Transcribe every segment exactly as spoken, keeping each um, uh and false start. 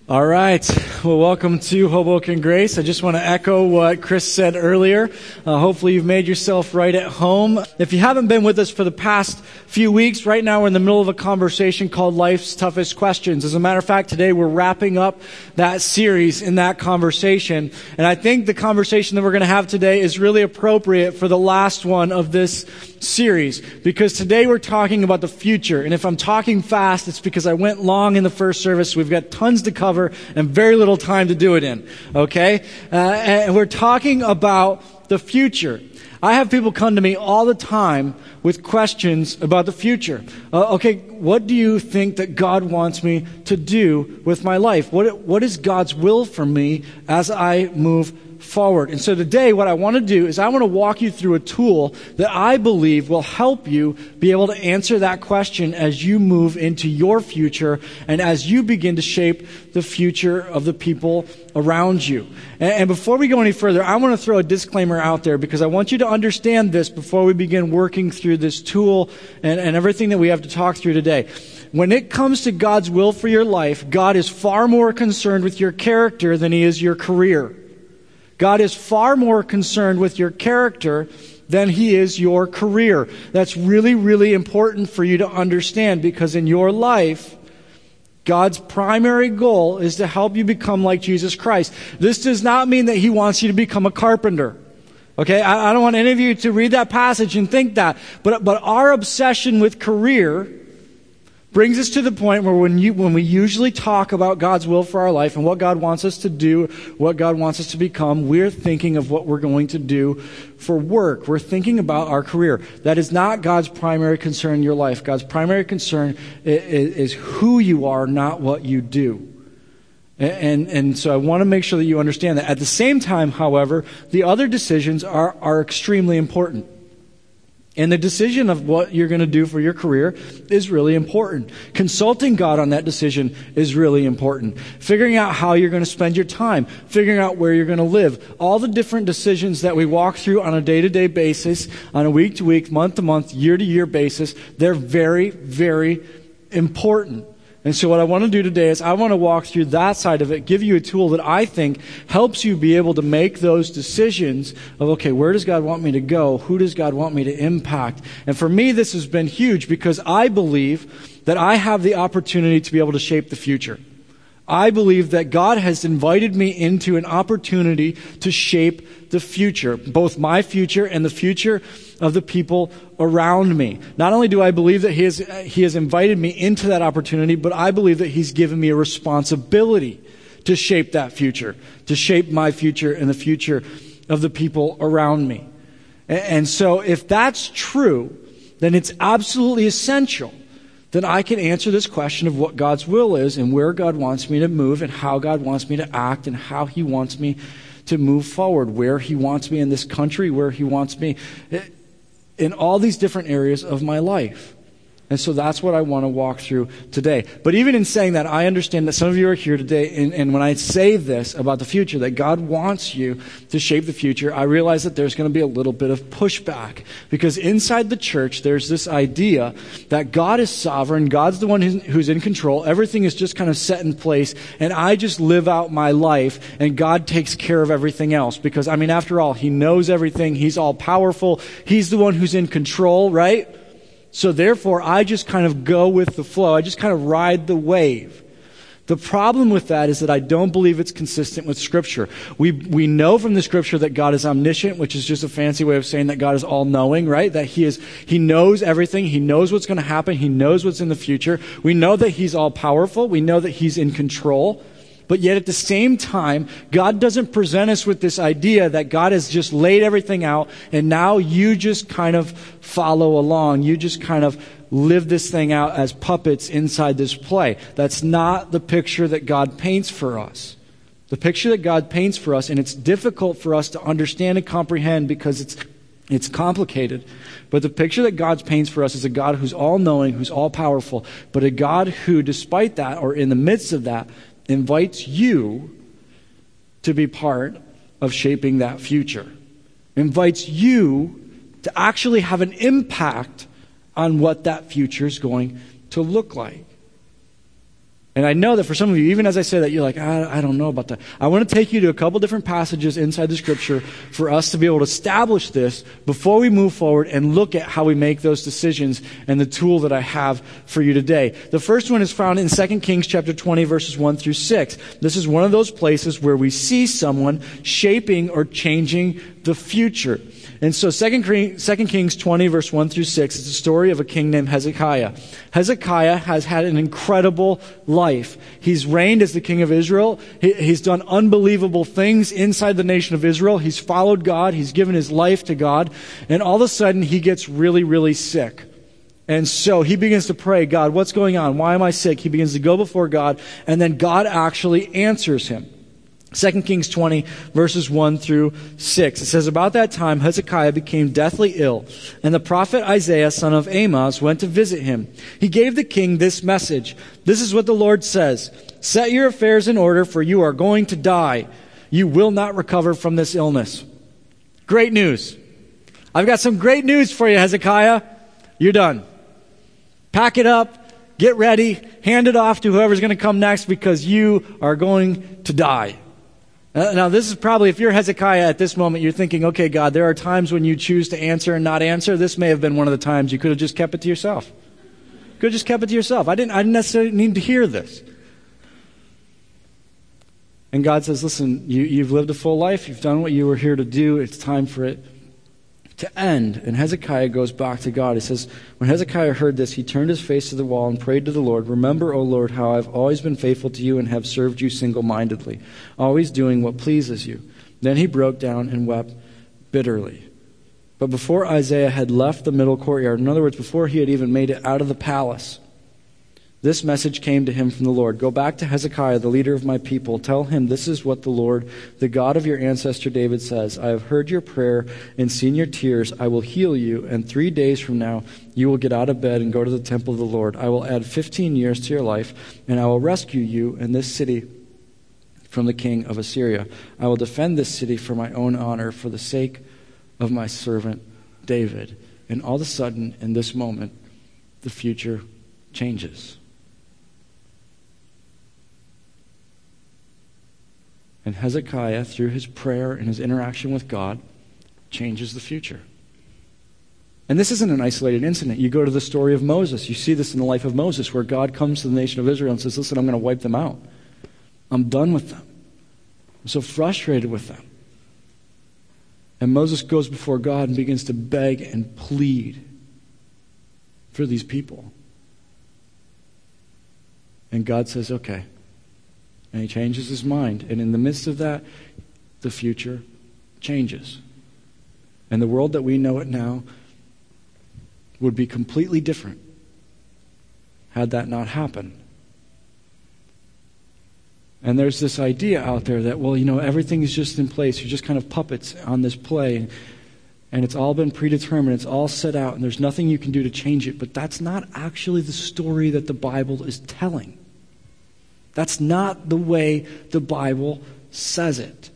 All right. Well, welcome to Hoboken Grace. I just want to echo what Chris said earlier. Uh, hopefully you've made yourself right at home. If you haven't been with us for the past few weeks, right now we're in the middle of a conversation called Life's Toughest Questions. As a matter of fact, today we're wrapping up that series in that conversation. And I think the conversation that we're going to have today is really appropriate for the last one of this series, because today we're talking about the future. And if I'm talking fast, it's because I went long in the first service. We've got tons to cover and very little time to do it in. Okay? Uh, and we're talking about the future. I have people come to me all the time with questions about the future. Uh, okay, what do you think that God wants me to do with my life? What What is God's will for me as I move forward? And so today what I want to do is I want to walk you through a tool that I believe will help you be able to answer that question as you move into your future and as you begin to shape the future of the people around you. And, and before we go any further, I want to throw a disclaimer out there because I want you to understand this before we begin working through this tool and, and everything that we have to talk through today. When it comes to God's will for your life, God is far more concerned with your character than He is your career. God is far more concerned with your character than He is your career. That's really, really important for you to understand, because in your life, God's primary goal is to help you become like Jesus Christ. This does not mean that He wants you to become a carpenter. Okay, I, I don't want any of you to read that passage and think that. But, but our obsession with career brings us to the point where when you when we usually talk about God's will for our life and what God wants us to do, what God wants us to become, we're thinking of what we're going to do for work. We're thinking about our career. That is not God's primary concern in your life. God's primary concern is, is who you are, not what you do. And, and, and so I want to make sure that you understand that. At the same time, however, the other decisions are, are extremely important. And the decision of what you're going to do for your career is really important. Consulting God on that decision is really important. Figuring out how you're going to spend your time. Figuring out where you're going to live. All the different decisions that we walk through on a day-to-day basis, on a week-to-week, month-to-month, year-to-year basis, they're very, very important. And so what I want to do today is I want to walk through that side of it, give you a tool that I think helps you be able to make those decisions of, okay, where does God want me to go? Who does God want me to impact? And for me, this has been huge because I believe that I have the opportunity to be able to shape the future. I believe that God has invited me into an opportunity to shape the future, both my future and the future of the people around me. Not only do I believe that He has, He has invited me into that opportunity, but I believe that He's given me a responsibility to shape that future, to shape my future and the future of the people around me. And, and so if that's true, then it's absolutely essential then I can answer this question of what God's will is and where God wants me to move and how God wants me to act and how He wants me to move forward, where He wants me in this country, where He wants me in all these different areas of my life. And so that's what I want to walk through today. But even in saying that, I understand that some of you are here today, and, and when I say this about the future, that God wants you to shape the future, I realize that there's going to be a little bit of pushback. Because inside the church, there's this idea that God is sovereign, God's the one who's, who's in control, everything is just kind of set in place, and I just live out my life, and God takes care of everything else. Because, I mean, after all, He knows everything, He's all powerful, He's the one who's in control, right? So therefore, I just kind of go with the flow. I just kind of ride the wave. The problem with that is that I don't believe it's consistent with Scripture. We we know from the Scripture that God is omniscient, which is just a fancy way of saying that God is all-knowing, right? That He is He knows everything. He knows what's going to happen. He knows what's in the future. We know that He's all-powerful. We know that He's in control. But yet at the same time, God doesn't present us with this idea that God has just laid everything out and now you just kind of follow along. You just kind of live this thing out as puppets inside this play. That's not the picture that God paints for us. The picture that God paints for us, and it's difficult for us to understand and comprehend because it's it's complicated. But the picture that God paints for us is a God who's all-knowing, who's all-powerful, but a God who, despite that, or in the midst of that, invites you to be part of shaping that future. Invites you to actually have an impact on what that future is going to look like. And I know that for some of you, even as I say that, you're like, I, I don't know about that. I want to take you to a couple different passages inside the Scripture for us to be able to establish this before we move forward and look at how we make those decisions and the tool that I have for you today. The first one is found in Second Kings chapter twenty, verses one through six. This is one of those places where we see someone shaping or changing the future. And so Second Kings twenty, verse one through six, is the story of a king named Hezekiah. Hezekiah has had an incredible life. He's reigned as the king of Israel. He, he's done unbelievable things inside the nation of Israel. He's followed God. He's given his life to God. And all of a sudden, he gets really, really sick. And so he begins to pray, God, what's going on? Why am I sick? He begins to go before God, and then God actually answers him. Second Kings twenty, verses one through six. It says, about that time, Hezekiah became deathly ill, and the prophet Isaiah, son of Amoz, went to visit him. He gave the king this message. This is what the Lord says. Set your affairs in order, for you are going to die. You will not recover from this illness. Great news. I've got some great news for you, Hezekiah. You're done. Pack it up, get ready, hand it off to whoever's going to come next, because you are going to die. Now, this is probably, if you're Hezekiah at this moment, you're thinking, okay, God, there are times when you choose to answer and not answer. This may have been one of the times you could have just kept it to yourself. You could have just kept it to yourself. I didn't, I didn't necessarily need to hear this. And God says, listen, you, you've lived a full life. You've done what you were here to do. It's time for it to end. And Hezekiah goes back to God. He says, when Hezekiah heard this, he turned his face to the wall and prayed to the Lord, remember, O Lord, how I've always been faithful to you and have served you single-mindedly, always doing what pleases you. Then he broke down and wept bitterly. But before Isaiah had left the middle courtyard, in other words, before he had even made it out of the palace, this message came to him from the Lord. Go back to Hezekiah, the leader of my people. Tell him this is what the Lord, the God of your ancestor David says. I have heard your prayer and seen your tears. I will heal you, and three days from now you will get out of bed and go to the temple of the Lord. I will add fifteen years to your life, and I will rescue you and this city from the king of Assyria. I will defend this city for my own honor, for the sake of my servant David. And all of a sudden, in this moment, the future changes. And Hezekiah, through his prayer and his interaction with God, changes the future. And this isn't an isolated incident. You go to the story of Moses. You see this in the life of Moses, where God comes to the nation of Israel and says, listen, I'm going to wipe them out. I'm done with them. I'm so frustrated with them. And Moses goes before God and begins to beg and plead for these people. And God says, okay. And he changes his mind. And in the midst of that, the future changes. And the world that we know it now would be completely different had that not happened. And there's this idea out there that, well, you know, everything is just in place. You're just kind of puppets on this play. And it's all been predetermined. It's all set out. And there's nothing you can do to change it. But that's not actually the story that the Bible is telling. That's not the way the Bible says it.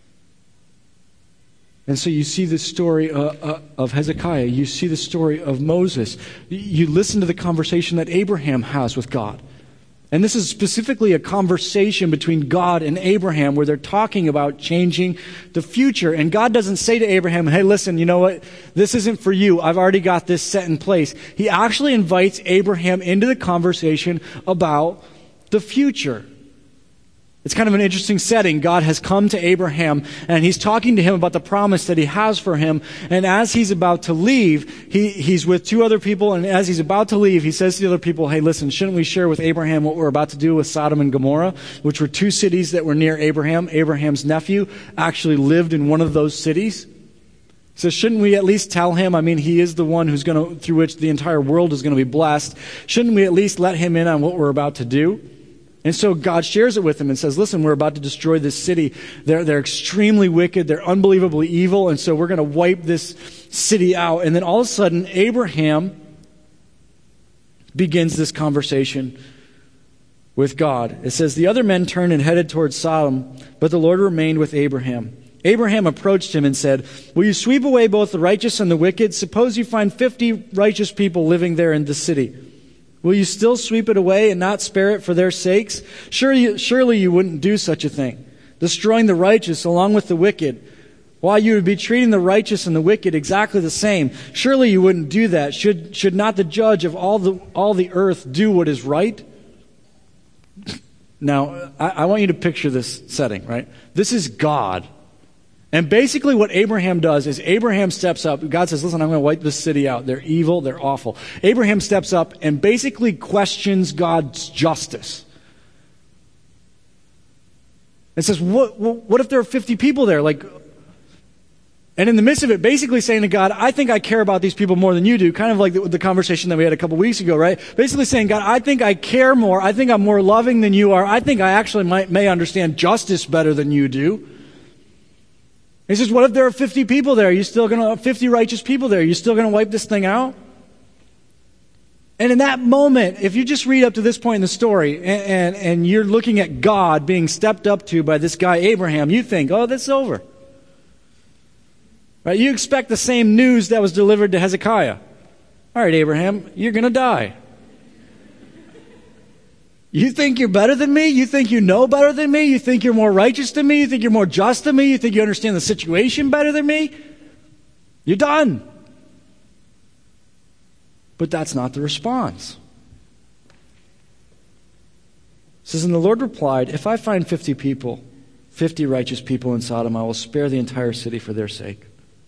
And so you see the story uh, uh, of Hezekiah. You see the story of Moses. You listen to the conversation that Abraham has with God. And this is specifically a conversation between God and Abraham where they're talking about changing the future. And God doesn't say to Abraham, hey, listen, you know what? This isn't for you. I've already got this set in place. He actually invites Abraham into the conversation about the future. It's kind of an interesting setting. God has come to Abraham and he's talking to him about the promise that he has for him. And as he's about to leave, he, he's with two other people. And as he's about to leave, he says to the other people, hey, listen, shouldn't we share with Abraham what we're about to do with Sodom and Gomorrah, which were two cities that were near Abraham. Abraham's nephew actually lived in one of those cities. So shouldn't we at least tell him, I mean, he is the one who's going to, through which the entire world is going to be blessed. Shouldn't we at least let him in on what we're about to do? And so God shares it with him and says, listen, we're about to destroy this city. They're, they're extremely wicked. They're unbelievably evil. And so we're going to wipe this city out. And then all of a sudden, Abraham begins this conversation with God. It says, the other men turned and headed towards Sodom, but the Lord remained with Abraham. Abraham approached him and said, will you sweep away both the righteous and the wicked? Suppose you find fifty righteous people living there in the city. Will you still sweep it away and not spare it for their sakes? Surely, surely you wouldn't do such a thing, destroying the righteous along with the wicked, while you would be treating the righteous and the wicked exactly the same. Surely you wouldn't do that. Should, should not the judge of all the, all the earth do what is right? Now, I, I want you to picture this setting, right? This is God. And basically what Abraham does is Abraham steps up. God says, listen, I'm going to wipe this city out. They're evil. They're awful. Abraham steps up and basically questions God's justice. It says, what, what if there are fifty people there? Like, and in the midst of it, basically saying to God, I think I care about these people more than you do. Kind of like the, the conversation that we had a couple weeks ago, right? Basically saying, God, I think I care more. I think I'm more loving than you are. I think I actually might, may understand justice better than you do. He says, what if there are fifty people there? Are you still going to, fifty righteous people there? Are you still going to wipe this thing out? And in that moment, if you just read up to this point in the story and, and, and you're looking at God being stepped up to by this guy Abraham, you think, oh, this is over. Right? You expect the same news that was delivered to Hezekiah. All right, Abraham, you're going to die. You think you're better than me? You think you know better than me? You think you're more righteous than me? You think you're more just than me? You think you understand the situation better than me? You're done. But that's not the response. It says, and the Lord replied, if I find fifty people, fifty righteous people in Sodom, I will spare the entire city for their sake.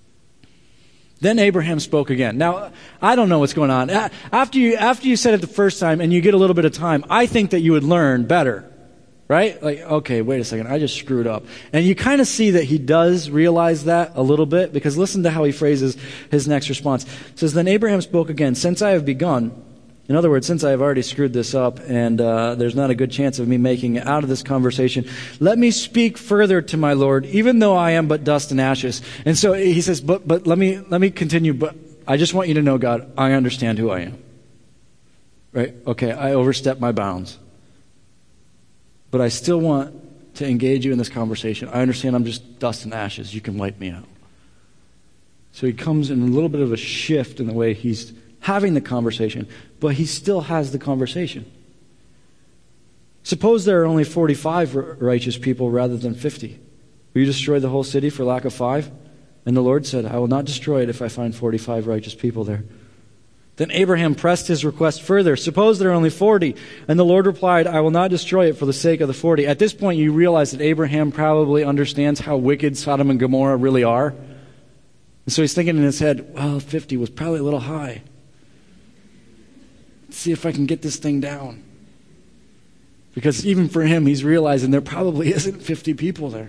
Then Abraham spoke again. Now, I don't know what's going on. After you, after you said it the first time and you get a little bit of time, I think that you would learn better. Right? Like, okay, wait a second, I just screwed up. And you kind of see that he does realize that a little bit, because listen to how he phrases his next response. It says, then Abraham spoke again, since I have begun, in other words, since I have already screwed this up and uh, there's not a good chance of me making it out of this conversation, let me speak further to my Lord, even though I am but dust and ashes. And so he says, but but let me let me continue, but I just want you to know, God, I understand who I am. Right? Okay, I overstepped my bounds. But I still want to engage you in this conversation. I understand I'm just dust and ashes. You can wipe me out. So he comes in a little bit of a shift in the way he's having the conversation, but he still has the conversation. Suppose there are only forty-five righteous people rather than fifty. Will you destroy the whole city for lack of five? And the Lord said, I will not destroy it if I find forty-five righteous people there. Then Abraham pressed his request further. Suppose there are only forty. And the Lord replied, I will not destroy it for the sake of the forty. At this point, you realize that Abraham probably understands how wicked Sodom and Gomorrah really are. And so he's thinking in his head, well, fifty was probably a little high. Let's see if I can get this thing down. Because even for him, he's realizing there probably isn't fifty people there.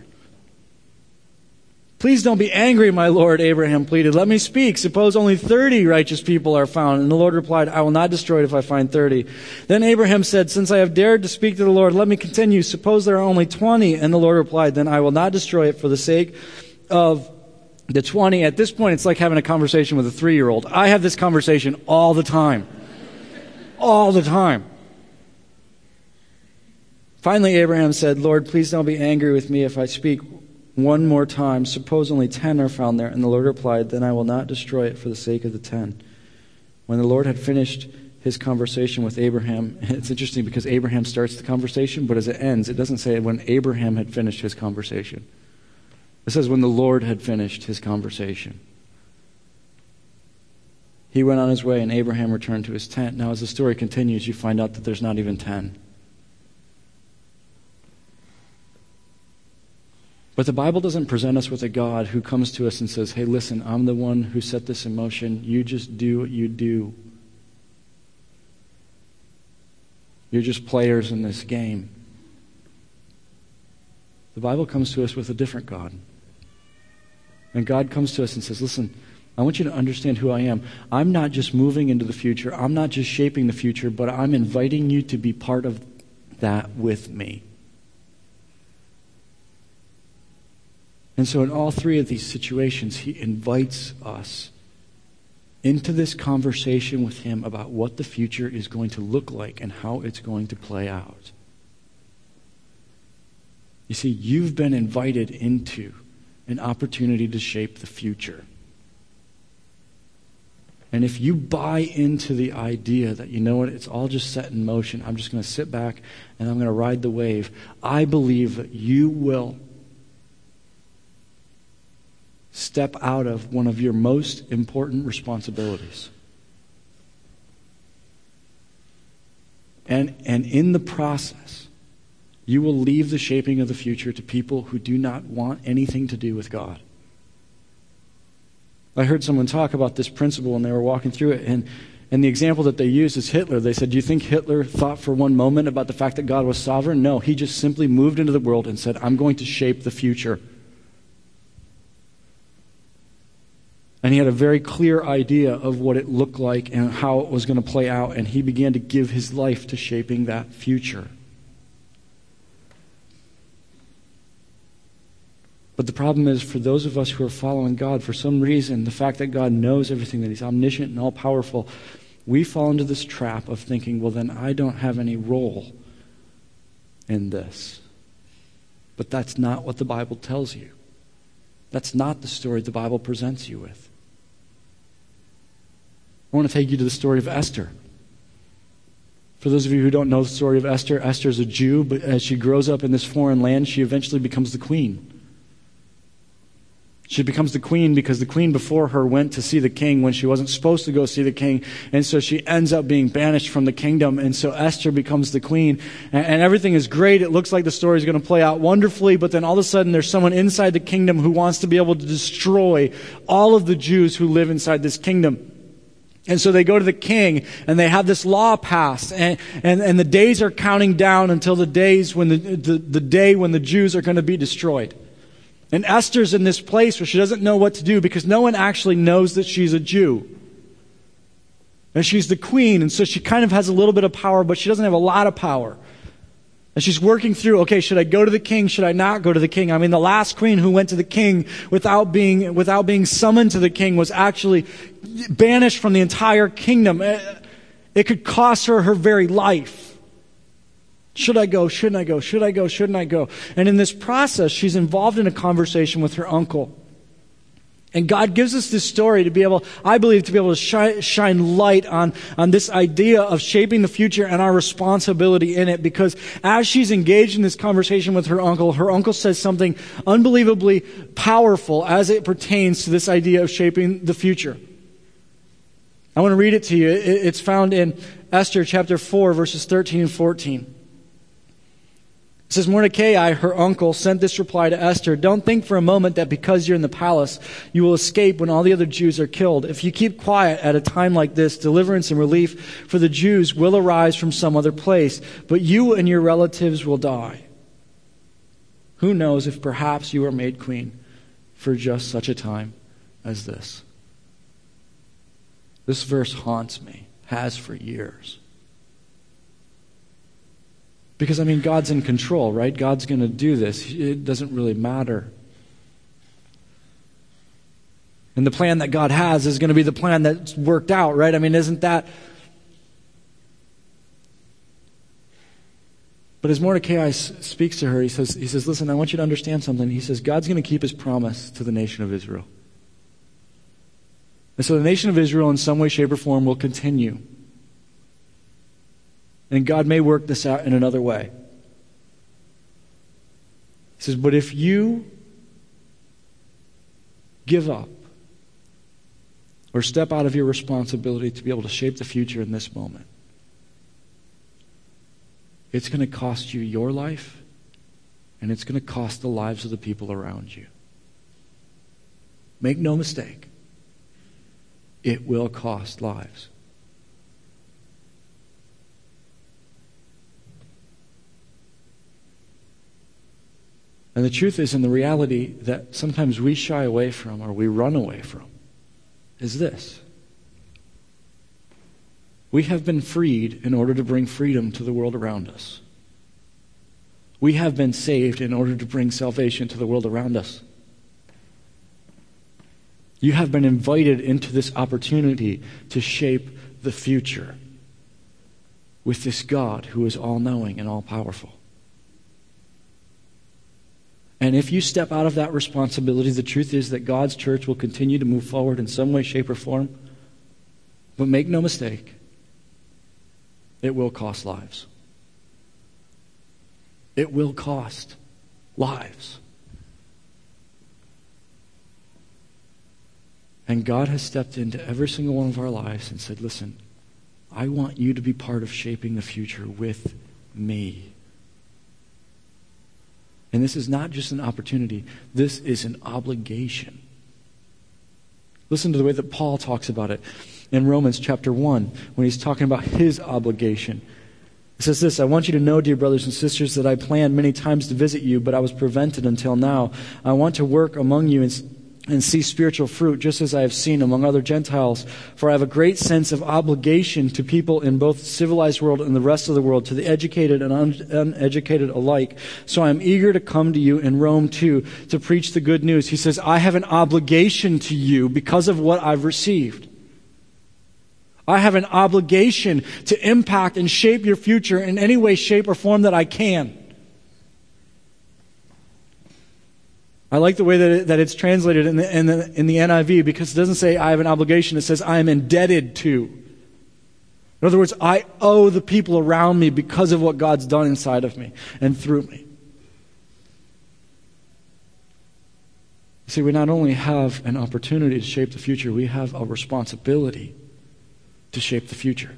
Please don't be angry, my Lord, Abraham pleaded. Let me speak. Suppose only thirty righteous people are found. And the Lord replied, I will not destroy it if I find thirty. Then Abraham said, since I have dared to speak to the Lord, let me continue. Suppose there are only twenty. And the Lord replied, then I will not destroy it for the sake of the twenty. At this point, it's like having a conversation with a three-year-old. I have this conversation all the time. All the time. Finally, Abraham said, Lord, please don't be angry with me if I speak one more time. Suppose only ten are found there. And the Lord replied, then I will not destroy it for the sake of the ten. When the Lord had finished his conversation with Abraham, it's interesting because Abraham starts the conversation, but as it ends, it doesn't say when Abraham had finished his conversation. It says when the Lord had finished his conversation. He went on his way and Abraham returned to his tent. Now as the story continues, you find out that there's not even ten. But the Bible doesn't present us with a God who comes to us and says, hey, listen, I'm the one who set this in motion. You just do what you do. You're just players in this game. The Bible comes to us with a different God. And God comes to us and says, listen, I want you to understand who I am. I'm not just moving into the future. I'm not just shaping the future, but I'm inviting you to be part of that with me. And so in all three of these situations, he invites us into this conversation with him about what the future is going to look like and how it's going to play out. You see, you've been invited into an opportunity to shape the future. And if you buy into the idea that, you know what, it's all just set in motion, I'm just going to sit back and I'm going to ride the wave, I believe that you will step out of one of your most important responsibilities. And, and in the process, you will leave the shaping of the future to people who do not want anything to do with God. I heard someone talk about this principle and they were walking through it, and, and the example that they used is Hitler. They said, do you think Hitler thought for one moment about the fact that God was sovereign? No, he just simply moved into the world and said, I'm going to shape the future. And he had a very clear idea of what it looked like and how it was going to play out, and he began to give his life to shaping that future. But the problem is, for those of us who are following God, for some reason, the fact that God knows everything, that he's omniscient and all-powerful, we fall into this trap of thinking, well, then I don't have any role in this. But that's not what the Bible tells you. That's not the story the Bible presents you with. I want to take you to the story of Esther. For those of you who don't know the story of Esther, Esther is a Jew, but as she grows up in this foreign land, she eventually becomes the queen. She becomes the queen because the queen before her went to see the king when she wasn't supposed to go see the king. And so she ends up being banished from the kingdom. And so Esther becomes the queen. And, and everything is great. It looks like the story is going to play out wonderfully. But then all of a sudden there's someone inside the kingdom who wants to be able to destroy all of the Jews who live inside this kingdom. And so they go to the king and they have this law passed. And, and, and the days are counting down until the days when the, the, the day when the Jews are going to be destroyed. And Esther's in this place where she doesn't know what to do because no one actually knows that she's a Jew. And she's the queen, and so she kind of has a little bit of power, but she doesn't have a lot of power. And she's working through, okay, should I go to the king? Should I not go to the king? I mean, the last queen who went to the king without being, without being summoned to the king was actually banished from the entire kingdom. It could cost her her very life. Should I go? Shouldn't I go? Should I go? Shouldn't I go? And in this process, she's involved in a conversation with her uncle. And God gives us this story to be able, I believe, to be able to shine, shine light on, on this idea of shaping the future and our responsibility in it. Because as she's engaged in this conversation with her uncle, her uncle says something unbelievably powerful as it pertains to this idea of shaping the future. I want to read it to you. It's found in Esther chapter four, verses thirteen and fourteen. It says, Mordecai, her uncle, sent this reply to Esther. Don't think for a moment that because you're in the palace, you will escape when all the other Jews are killed. If you keep quiet at a time like this, deliverance and relief for the Jews will arise from some other place, but you and your relatives will die. Who knows if perhaps you are made queen for just such a time as this. This verse haunts me, has for years. Because, I mean, God's in control, right? God's going to do this. It doesn't really matter. And the plan that God has is going to be the plan that's worked out, right? I mean, isn't that... But as Mordecai speaks to her, he says, he says, listen, I want you to understand something. He says, God's going to keep his promise to the nation of Israel. And so the nation of Israel in some way, shape, or form will continue. And God may work this out in another way. He says, but if you give up or step out of your responsibility to be able to shape the future in this moment, it's going to cost you your life, and it's going to cost the lives of the people around you. Make no mistake, it will cost lives. And the truth is, and the reality that sometimes we shy away from or we run away from is this. We have been freed in order to bring freedom to the world around us. We have been saved in order to bring salvation to the world around us. You have been invited into this opportunity to shape the future with this God who is all-knowing and all-powerful. And if you step out of that responsibility, the truth is that God's church will continue to move forward in some way, shape, or form. But make no mistake, it will cost lives. It will cost lives. And God has stepped into every single one of our lives and said, listen, I want you to be part of shaping the future with me. And this is not just an opportunity. This is an obligation. Listen to the way that Paul talks about it in Romans chapter one when he's talking about his obligation. It says this, I want you to know, dear brothers and sisters, that I planned many times to visit you, but I was prevented until now. I want to work among you and and see spiritual fruit, just as I have seen among other Gentiles. For I have a great sense of obligation to people in both the civilized world and the rest of the world, to the educated and un- uneducated alike. So I am eager to come to you in Rome too, to preach the good news. He says, I have an obligation to you because of what I've received. I have an obligation to impact and shape your future in any way, shape, or form that I can. I like the way that, it, that it's translated in the, in, the, in the N I V because it doesn't say I have an obligation. It says I am indebted to. In other words, I owe the people around me because of what God's done inside of me and through me. See, we not only have an opportunity to shape the future, we have a responsibility to shape the future.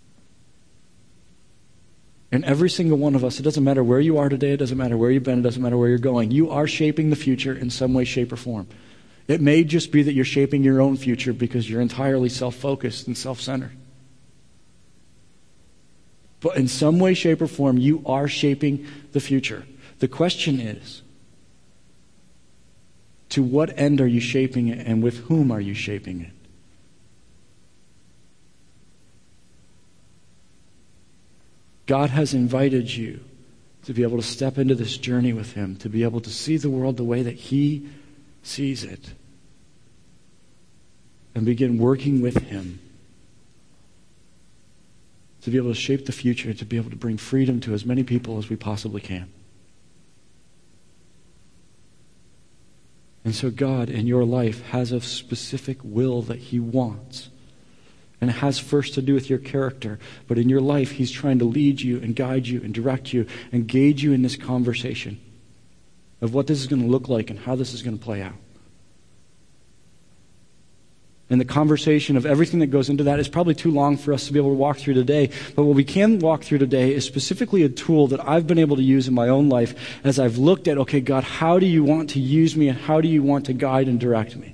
And every single one of us, it doesn't matter where you are today, it doesn't matter where you've been, it doesn't matter where you're going. You are shaping the future in some way, shape, or form. It may just be that you're shaping your own future because you're entirely self-focused and self-centered. But in some way, shape, or form, you are shaping the future. The question is, to what end are you shaping it, and with whom are you shaping it? God has invited you to be able to step into this journey with Him, to be able to see the world the way that He sees it, and begin working with Him to be able to shape the future, to be able to bring freedom to as many people as we possibly can. And so God, in your life, has a specific will that He wants. And it has first to do with your character. But in your life, He's trying to lead you and guide you and direct you and gauge you in this conversation of what this is going to look like and how this is going to play out. And the conversation of everything that goes into that is probably too long for us to be able to walk through today. But what we can walk through today is specifically a tool that I've been able to use in my own life as I've looked at, okay, God, how do you want to use me and how do you want to guide and direct me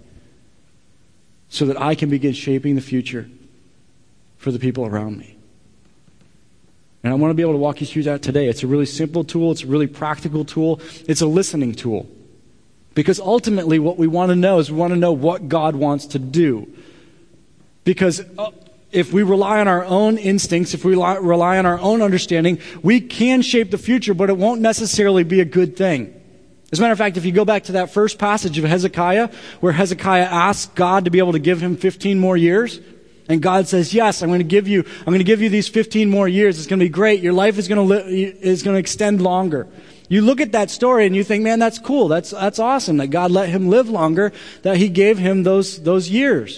so that I can begin shaping the future for the people around me. And I want to be able to walk you through that today. It's a really simple tool. It's a really practical tool. It's a listening tool. Because ultimately what we want to know is we want to know what God wants to do. Because if we rely on our own instincts, if we rely on our own understanding, we can shape the future, but it won't necessarily be a good thing. As a matter of fact, if you go back to that first passage of Hezekiah, where Hezekiah asked God to be able to give him fifteen more years, and God says, yes, I'm going to give you, I'm going to give you these fifteen more years. It's going to be great. Your life is going to li- is going to extend longer. You look at that story and you think, man, that's cool. That's, that's awesome that God let him live longer, that He gave him those, those years.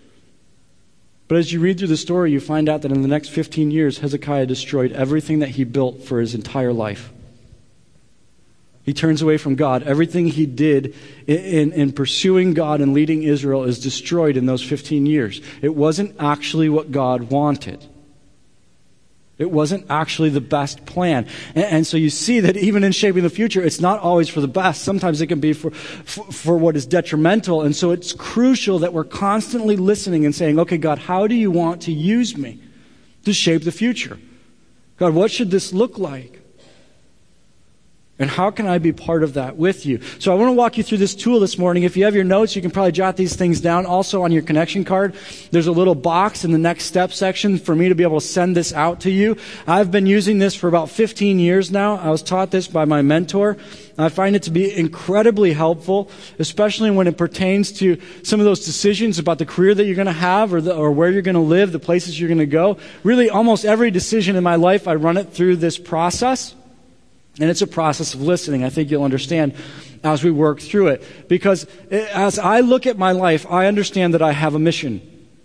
But as you read through the story, you find out that in the next fifteen years, Hezekiah destroyed everything that he built for his entire life. He turns away from God. Everything he did in, in, in pursuing God and leading Israel is destroyed in those fifteen years. It wasn't actually what God wanted. It wasn't actually the best plan. And, and so you see that even in shaping the future, it's not always for the best. Sometimes it can be for, for, for what is detrimental. And so it's crucial that we're constantly listening and saying, okay, God, how do you want to use me to shape the future? God, what should this look like? And how can I be part of that with you? So I want to walk you through this tool this morning. If you have your notes, you can probably jot these things down. Also on your connection card, there's a little box in the next step section for me to be able to send this out to you. I've been using this for about fifteen years now. I was taught this by my mentor. I find it to be incredibly helpful, especially when it pertains to some of those decisions about the career that you're going to have or, the, or where you're going to live, the places you're going to go. Really, almost every decision in my life, I run it through this process. And it's a process of listening. I think you'll understand as we work through it. Because as I look at my life, I understand that I have a mission.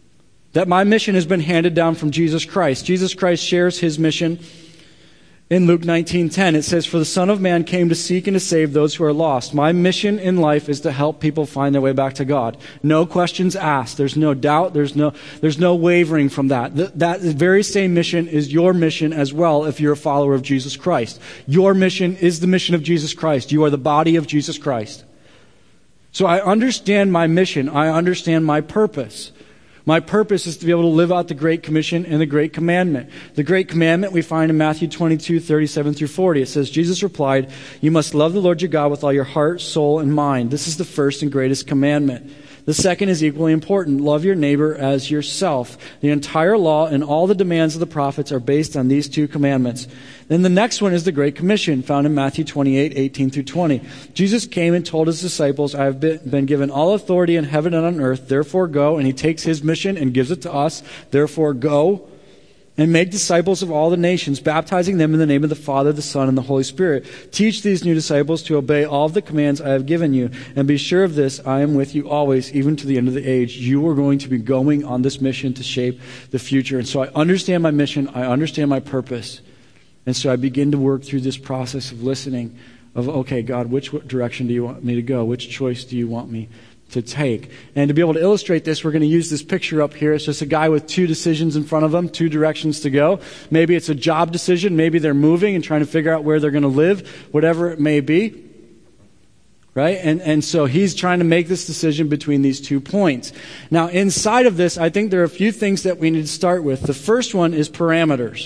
That my mission has been handed down from Jesus Christ. Jesus Christ shares his mission in Luke nineteen ten. It says, "For the Son of Man came to seek and to save those who are lost." My mission in life is to help people find their way back to God. No questions asked. There's no doubt. There's no, there's no wavering from that. Th- that very same mission is your mission as well if you're a follower of Jesus Christ. Your mission is the mission of Jesus Christ. You are the body of Jesus Christ. So I understand my mission. I understand my purpose. My purpose is to be able to live out the Great Commission and the Great Commandment. The Great Commandment we find in Matthew twenty-two, thirty-seven through forty. It says, Jesus replied, "You must love the Lord your God with all your heart, soul, and mind. This is the first and greatest commandment. The second is equally important. Love your neighbor as yourself." The entire law and all the demands of the prophets are based on these two commandments. Then the next one is the Great Commission, found in Matthew twenty-eight, eighteen through twenty. Jesus came and told his disciples, "I have been given all authority in heaven and on earth. Therefore go." And he takes his mission and gives it to us. "Therefore go and make disciples of all the nations, baptizing them in the name of the Father, the Son, and the Holy Spirit. Teach these new disciples to obey all of the commands I have given you. And be sure of this, I am with you always, even to the end of the age." You are going to be going on this mission to shape the future. And so I understand my mission. I understand my purpose. And so I begin to work through this process of listening of, okay, God, which direction do you want me to go? Which choice do you want me to take? And to be able to illustrate this, we're going to use this picture up here. It's just a guy with two decisions in front of him, two directions to go. Maybe it's a job decision. Maybe they're moving and trying to figure out where they're going to live, whatever it may be. Right? And, and so he's trying to make this decision between these two points. Now, inside of this, I think there are a few things that we need to start with. The first one is parameters.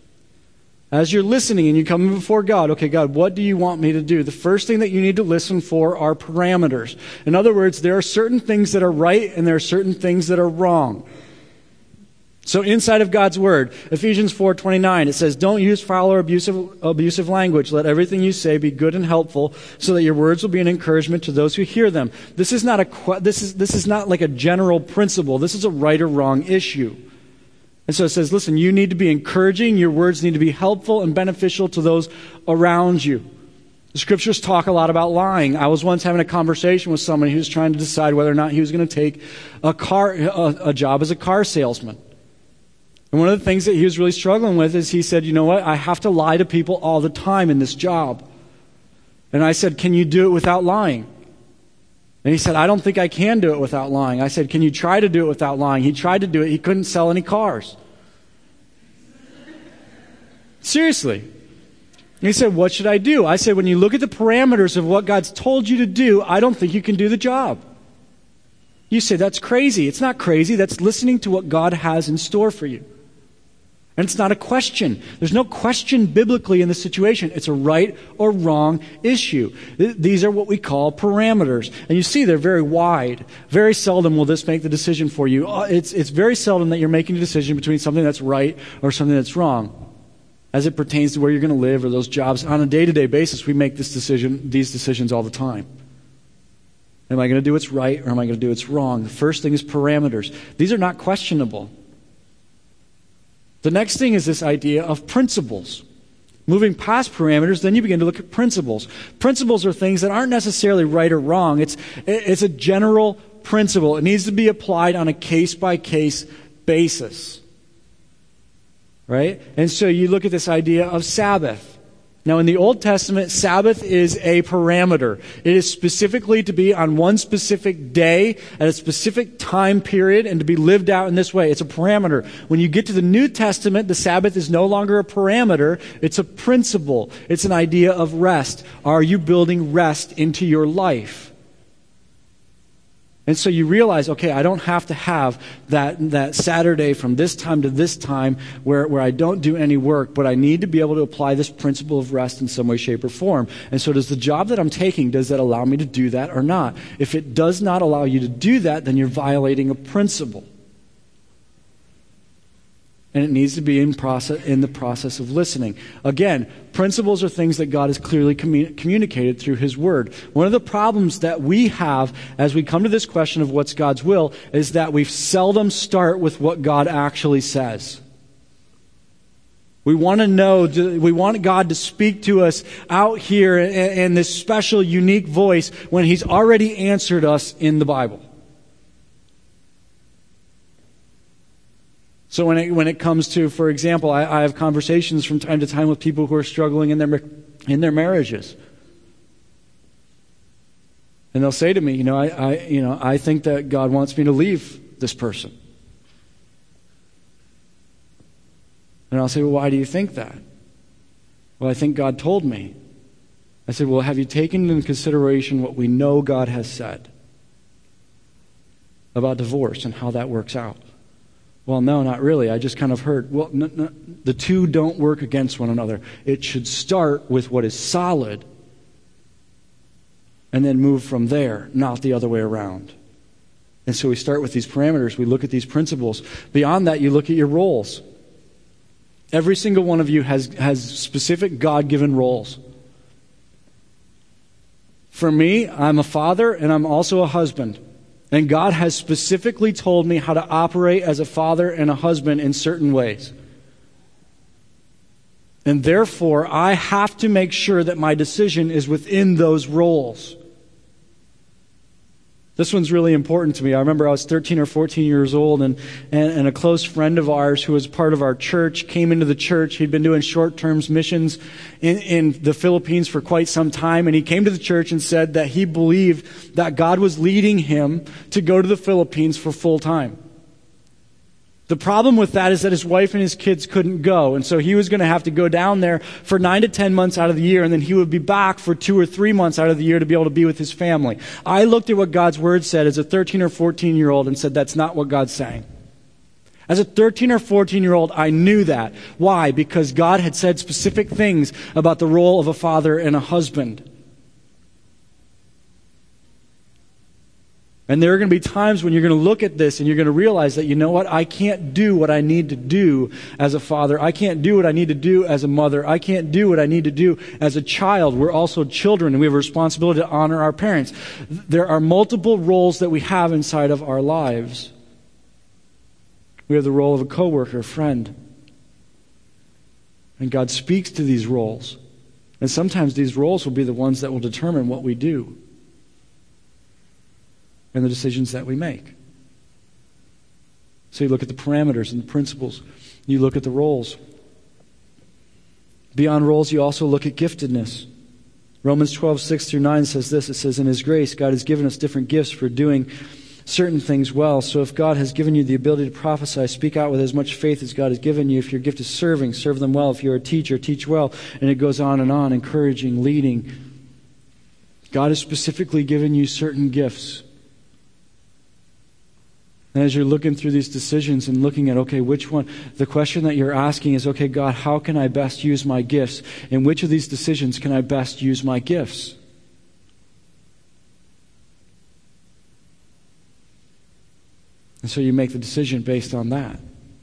As you're listening and you're coming before God, okay, God, what do you want me to do? The first thing that you need to listen for are parameters. In other words, there are certain things that are right and there are certain things that are wrong. So inside of God's Word, Ephesians four twenty-nine, it says, "Don't use foul or abusive, abusive language. Let everything you say be good and helpful, so that your words will be an encouragement to those who hear them." This is not a this is this is not like a general principle. This is a right or wrong issue. And so it says, listen, you need to be encouraging. Your words need to be helpful and beneficial to those around you. The scriptures talk a lot about lying. I was once having a conversation with someone who was trying to decide whether or not he was going to take a car, a, a job as a car salesman. And one of the things that he was really struggling with is he said, you know what, I have to lie to people all the time in this job. And I said, can you do it without lying? And he said, I don't think I can do it without lying. I said, can you try to do it without lying? He tried to do it. He couldn't sell any cars. Seriously. And he said, what should I do? I said, when you look at the parameters of what God's told you to do, I don't think you can do the job. You say, that's crazy. It's not crazy. That's listening to what God has in store for you. And it's not a question. There's no question biblically in the situation. It's a right or wrong issue. These are what we call parameters. And you see they're very wide. Very seldom will this make the decision for you. It's, it's very seldom that you're making a decision between something that's right or something that's wrong. As it pertains to where you're going to live or those jobs. On a day-to-day basis, we make this decision, these decisions all the time. Am I going to do what's right or am I going to do what's wrong? The first thing is parameters. These are not questionable. The next thing is this idea of principles. Moving past parameters, then you begin to look at principles. Principles are things that aren't necessarily right or wrong. It's, it's a general principle. It needs to be applied on a case-by-case basis. Right? And so you look at this idea of Sabbath. Now, in the Old Testament, Sabbath is a parameter. It is specifically to be on one specific day at a specific time period and to be lived out in this way. It's a parameter. When you get to the New Testament, the Sabbath is no longer a parameter. It's a principle. It's an idea of rest. Are you building rest into your life? And so you realize, okay, I don't have to have that that Saturday from this time to this time where, where I don't do any work, but I need to be able to apply this principle of rest in some way, shape, or form. And so does the job that I'm taking, does that allow me to do that or not? If it does not allow you to do that, then you're violating a principle. And it needs to be in process in the process of listening. Again, principles are things that God has clearly commun- communicated through His Word. One of the problems that we have as we come to this question of what's God's will is that we seldom start with what God actually says. We want to know, we want God to speak to us out here in, in this special, unique voice when He's already answered us in the Bible. So when it, when it comes to, for example, I, I have conversations from time to time with people who are struggling in their in their marriages. And they'll say to me, you know, I, I you know, I think that God wants me to leave this person. And I'll say, well, why do you think that? Well, I think God told me. I said, well, have you taken into consideration what we know God has said about divorce and how that works out? Well, no, not really. I just kind of heard, well, no, no, the two don't work against one another. It should start with what is solid and then move from there, not the other way around. And so we start with these parameters. We look at these principles. Beyond that, you look at your roles. Every single one of you has, has specific God-given roles. For me, I'm a father and I'm also a husband. And God has specifically told me how to operate as a father and a husband in certain ways. And therefore, I have to make sure that my decision is within those roles. This one's really important to me. I remember I was thirteen or fourteen years old, and, and, and a close friend of ours who was part of our church came into the church. He'd been doing short-term missions in, in the Philippines for quite some time, and he came to the church and said that he believed that God was leading him to go to the Philippines for full time. The problem with that is that his wife and his kids couldn't go, and so he was going to have to go down there for nine to ten months out of the year, and then he would be back for two or three months out of the year to be able to be with his family. I looked at what God's Word said as a thirteen or fourteen-year-old and said, that's not what God's saying. As a thirteen or fourteen-year-old, I knew that. Why? Because God had said specific things about the role of a father and a husband. And there are going to be times when you're going to look at this and you're going to realize that, you know what, I can't do what I need to do as a father. I can't do what I need to do as a mother. I can't do what I need to do as a child. We're also children and we have a responsibility to honor our parents. There are multiple roles that we have inside of our lives. We have the role of a coworker, a friend. And God speaks to these roles. And sometimes these roles will be the ones that will determine what we do and the decisions that we make. So you look at the parameters and the principles. You look at the roles. Beyond roles, you also look at giftedness. Romans twelve, six through nine says this. It says, in His grace, God has given us different gifts for doing certain things well. So if God has given you the ability to prophesy, speak out with as much faith as God has given you. If your gift is serving, serve them well. If you're a teacher, teach well. And it goes on and on, encouraging, leading. God has specifically given you certain gifts. And as you're looking through these decisions and looking at, okay, which one, the question that you're asking is, okay, God, how can I best use my gifts? In which of these decisions can I best use my gifts? And so you make the decision based on that.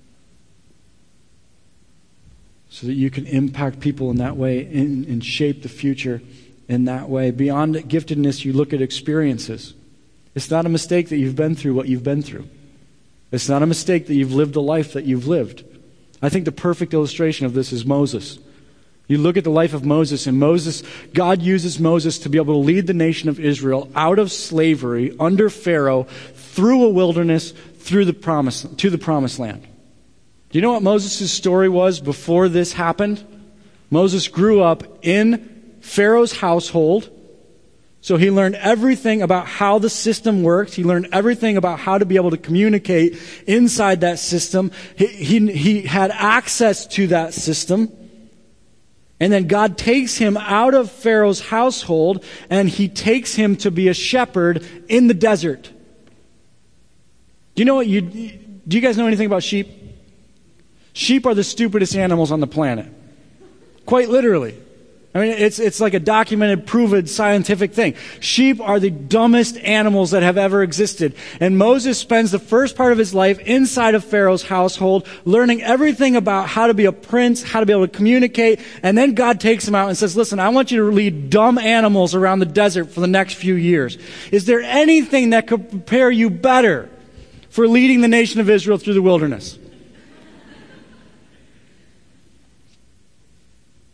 So that you can impact people in that way and, and shape the future in that way. Beyond giftedness, you look at experiences. It's not a mistake that you've been through what you've been through. It's not a mistake that you've lived the life that you've lived. I think the perfect illustration of this is Moses. You look at the life of Moses, and Moses, God uses Moses to be able to lead the nation of Israel out of slavery under Pharaoh, through a wilderness, through the promise, to the promised land. Do you know what Moses' story was before this happened? Moses grew up in Pharaoh's household. So he learned everything about how the system worked. He learned everything about how to be able to communicate inside that system. He, he, he had access to that system. And then God takes him out of Pharaoh's household and he takes him to be a shepherd in the desert. Do you know what you, do you guys know anything about sheep? Sheep are the stupidest animals on the planet. Quite literally. I mean, it's it's like a documented, proven scientific thing. Sheep are the dumbest animals that have ever existed. And Moses spends the first part of his life inside of Pharaoh's household, learning everything about how to be a prince, how to be able to communicate. And then God takes him out and says, listen, I want you to lead dumb animals around the desert for the next few years. Is there anything that could prepare you better for leading the nation of Israel through the wilderness?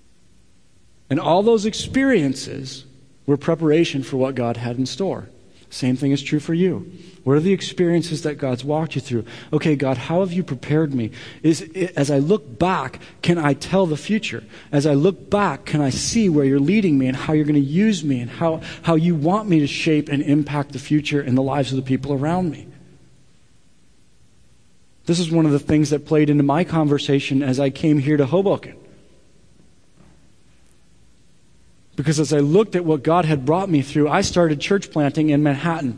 And all those experiences were preparation for what God had in store. Same thing is true for you. What are the experiences that God's walked you through? Okay, God, how have you prepared me? Is as I look back, can I tell the future? As I look back, can I see where you're leading me and how you're going to use me and how, how you want me to shape and impact the future and the lives of the people around me? This is one of the things that played into my conversation as I came here to Hoboken. Because as I looked at what God had brought me through, I started church planting in Manhattan.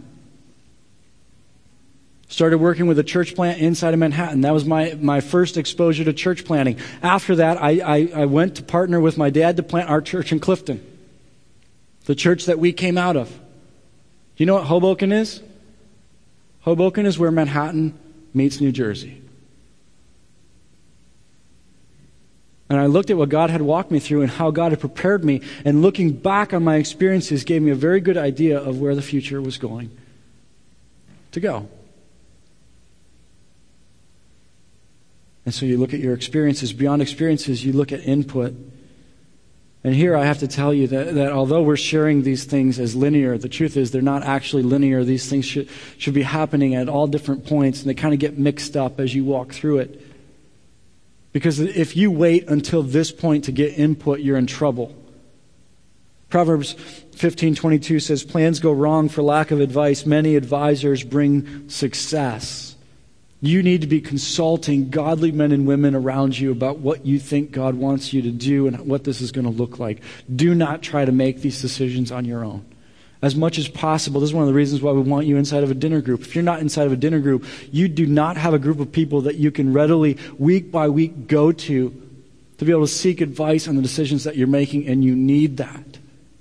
Started working with a church plant inside of Manhattan. That was my, my first exposure to church planting. After that, I, I, I went to partner with my dad to plant our church in Clifton. The church that we came out of. You know what Hoboken is? Hoboken is where Manhattan meets New Jersey. And I looked at what God had walked me through and how God had prepared me, and looking back on my experiences gave me a very good idea of where the future was going to go. And so you look at your experiences. Beyond experiences, you look at input. And here I have to tell you that, that although we're sharing these things as linear, the truth is they're not actually linear. These things should, should be happening at all different points, and they kind of get mixed up as you walk through it. Because if you wait until this point to get input, you're in trouble. Proverbs fifteen twenty-two says, plans go wrong for lack of advice. Many advisors bring success. You need to be consulting godly men and women around you about what you think God wants you to do and what this is going to look like. Do not try to make these decisions on your own. As much as possible, this is one of the reasons why we want you inside of a dinner group. If you're not inside of a dinner group, you do not have a group of people that you can readily, week by week, go to to be able to seek advice on the decisions that you're making, and you need that.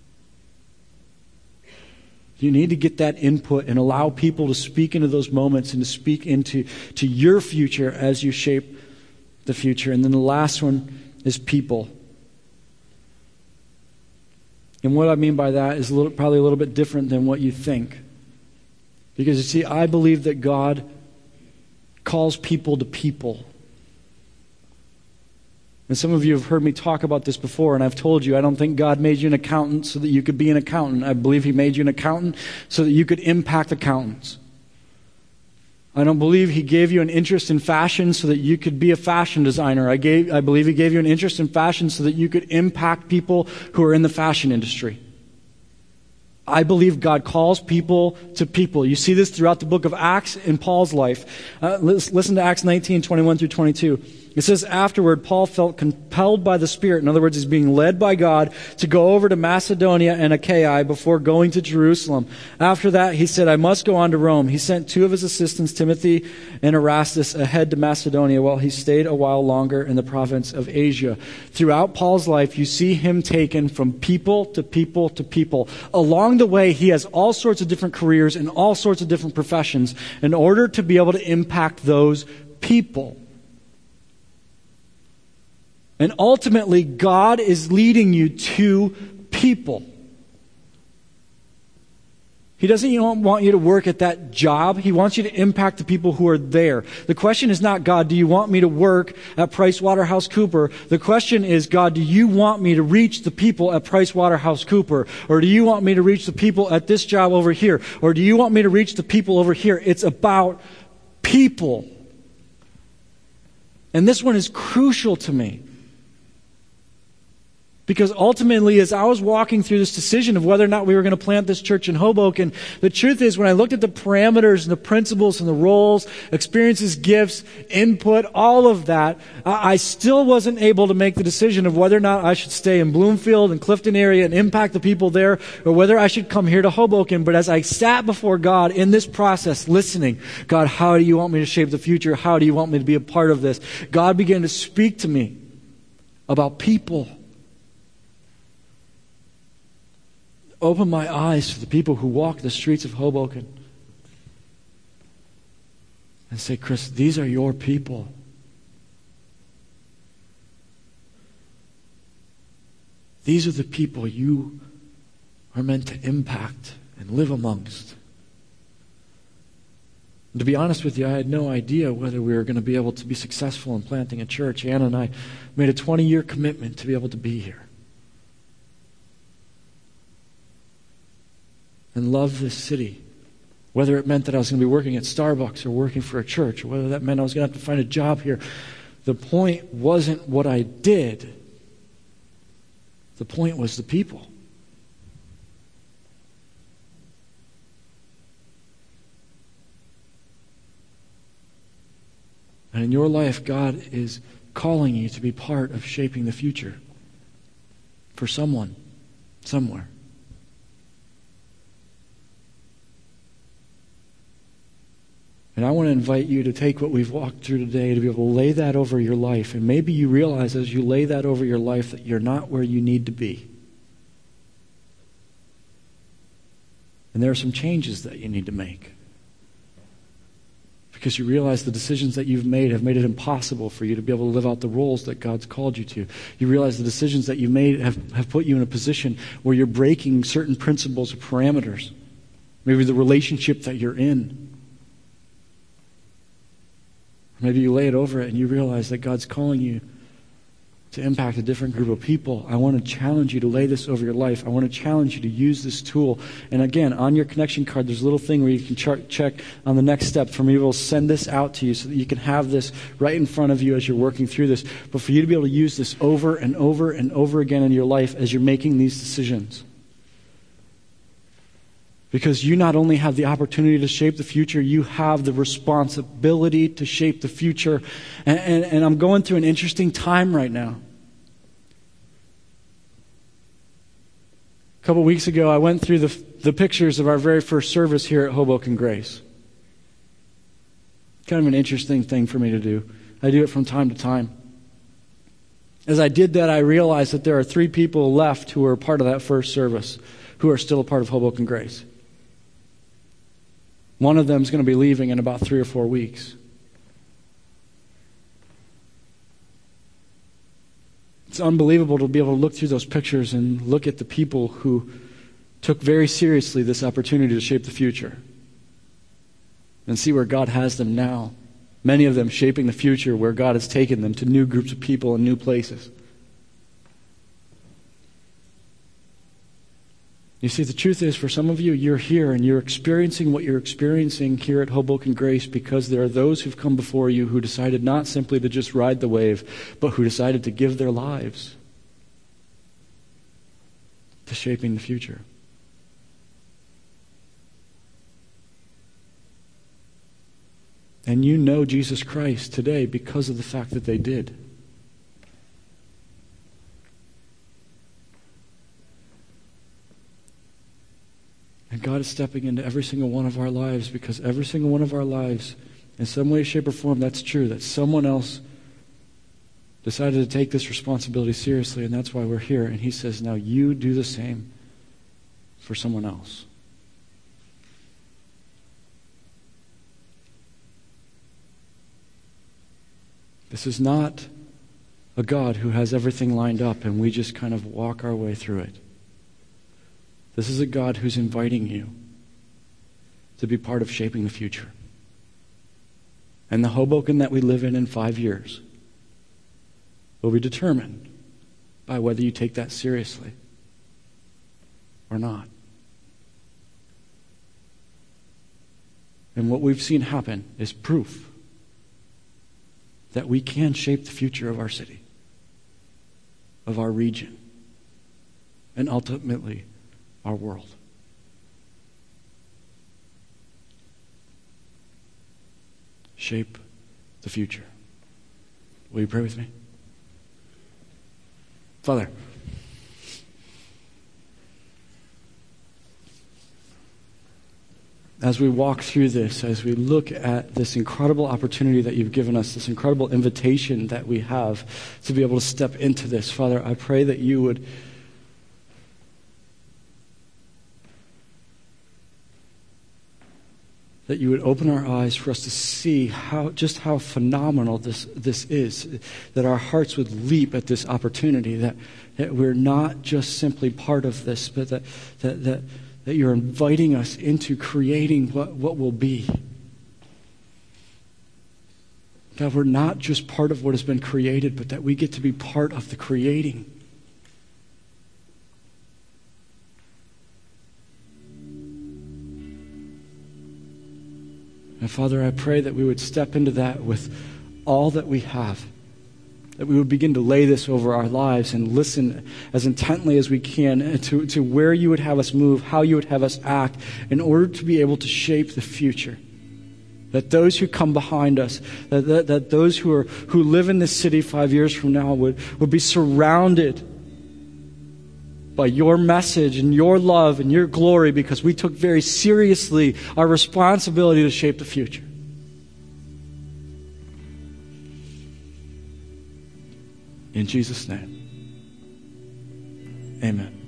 You need to get that input and allow people to speak into those moments and to speak into to your future as you shape the future. And then the last one is people. And what I mean by that is a little, probably a little bit different than what you think. Because you see, I believe that God calls people to people. And some of you have heard me talk about this before, and I've told you, I don't think God made you an accountant so that you could be an accountant. I believe He made you an accountant so that you could impact accountants. I don't believe He gave you an interest in fashion so that you could be a fashion designer. I gave, I believe He gave you an interest in fashion so that you could impact people who are in the fashion industry. I believe God calls people to people. You see this throughout the book of Acts in Paul's life. Uh, listen to Acts nineteen, twenty-one through twenty-two. It says, afterward, Paul felt compelled by the Spirit. In other words, he's being led by God to go over to Macedonia and Achaia before going to Jerusalem. After that, he said, I must go on to Rome. He sent two of his assistants, Timothy and Erastus, ahead to Macedonia while he stayed a while longer in the province of Asia. Throughout Paul's life, you see him taken from people to people to people. Along the way, he has all sorts of different careers and all sorts of different professions in order to be able to impact those people. And ultimately, God is leading you to people. He doesn't want you to work at that job. He wants you to impact the people who are there. The question is not, God, do you want me to work at PricewaterhouseCoopers? The question is, God, do you want me to reach the people at PricewaterhouseCoopers? Or do you want me to reach the people at this job over here? Or do you want me to reach the people over here? It's about people. And this one is crucial to me. Because ultimately, as I was walking through this decision of whether or not we were going to plant this church in Hoboken, the truth is, when I looked at the parameters and the principles and the roles, experiences, gifts, input, all of that, I still wasn't able to make the decision of whether or not I should stay in Bloomfield and Clifton area and impact the people there, or whether I should come here to Hoboken. But as I sat before God in this process, listening, God, how do you want me to shape the future? How do you want me to be a part of this? God began to speak to me about people. Open my eyes to the people who walk the streets of Hoboken and say, Chris, these are your people. These are the people you are meant to impact and live amongst. And to be honest with you, I had no idea whether we were going to be able to be successful in planting a church. Anna and I made a twenty-year commitment to be able to be here and love this city Whether it meant that I was going to be working at Starbucks or working for a church, or whether that meant I was going to have to find a job here. The point wasn't what I did. The point was the people. And in your life, God is calling you to be part of shaping the future for someone, somewhere. And I want to invite you to take what we've walked through today to be able to lay that over your life. And maybe you realize as you lay that over your life that you're not where you need to be. And there are some changes that you need to make. Because you realize the decisions that you've made have made it impossible for you to be able to live out the roles that God's called you to. You realize the decisions that you made have, have put you in a position where you're breaking certain principles or parameters. Maybe the relationship that you're in. Maybe you lay it over it and you realize that God's calling you to impact a different group of people. I want to challenge you to lay this over your life. I want to challenge you to use this tool. And again, on your connection card, there's a little thing where you can chart, check on the next step. For me, we'll send this out to you so that you can have this right in front of you as you're working through this. But for you to be able to use this over and over and over again in your life as you're making these decisions. Because you not only have the opportunity to shape the future, you have the responsibility to shape the future. And, and, and I'm going through an interesting time right now. A couple weeks ago, I went through the, the pictures of our very first service here at Hoboken Grace. Kind of an interesting thing for me to do. I do it from time to time. As I did that, I realized that there are three people left who were part of that first service, who are still a part of Hoboken Grace. One of them is going to be leaving in about three or four weeks. It's unbelievable to be able to look through those pictures and look at the people who took very seriously this opportunity to shape the future and see where God has them now. Many of them shaping the future where God has taken them to new groups of people and new places. You see, the truth is, for some of you, you're here and you're experiencing what you're experiencing here at Hoboken Grace because there are those who've come before you who decided not simply to just ride the wave, but who decided to give their lives to shaping the future. And you know Jesus Christ today because of the fact that they did. And God is stepping into every single one of our lives because every single one of our lives, in some way, shape, or form, that's true, that someone else decided to take this responsibility seriously, and that's why we're here. And he says, now you do the same for someone else. This is not a God who has everything lined up and we just kind of walk our way through it. This is a God who's inviting you to be part of shaping the future. And the Hoboken that we live in in five years will be determined by whether you take that seriously or not. And what we've seen happen is proof that we can shape the future of our city, of our region, and ultimately our world. Shape the future. Will you pray with me? Father, as we walk through this, as we look at this incredible opportunity that you've given us, this incredible invitation that we have to be able to step into this, Father, I pray that you would that you would open our eyes for us to see how just how phenomenal this this is, that our hearts would leap at this opportunity, that, that we're not just simply part of this, but that that that, that you're inviting us into creating what, what will be. God, we're not just part of what has been created, but that we get to be part of the creating. And Father, I pray that we would step into that with all that we have, that we would begin to lay this over our lives and listen as intently as we can to, to where you would have us move, how you would have us act in order to be able to shape the future. That those who come behind us, that, that, that those who are who live in this city five years from now would, would be surrounded by your message and your love and your glory, because we took very seriously our responsibility to shape the future. In Jesus' name, amen.